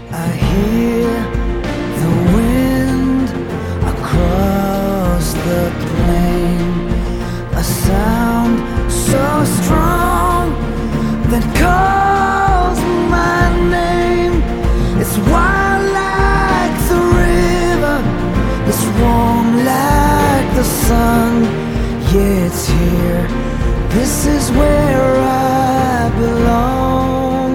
I hear the wind across the plain, a sound so strong that calls my name. It's wild like the river, it's warm like the sun. Yeah, it's here, this is where I belong.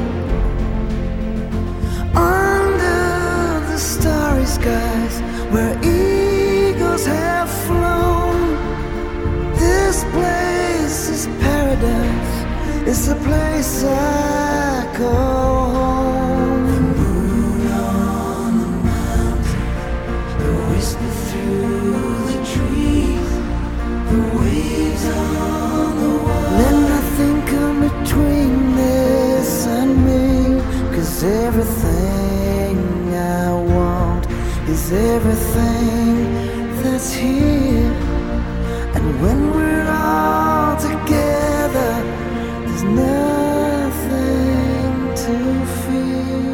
Under the starry skies where eagles have flown, this place is paradise, it's the place I call home. The moon on the mountain, the whisper through the trees, the waves on the water. Let nothing come between this and me, 'cause everything I want is everything that's here. And when we're all together, there's nothing to fear.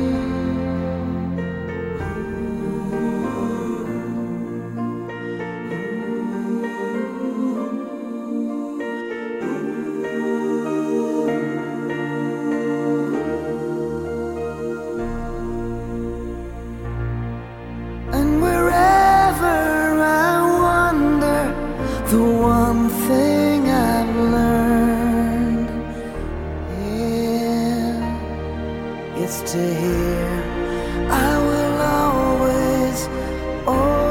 And wherever I wander, the one thing I've learned, yeah, it's to hear I will always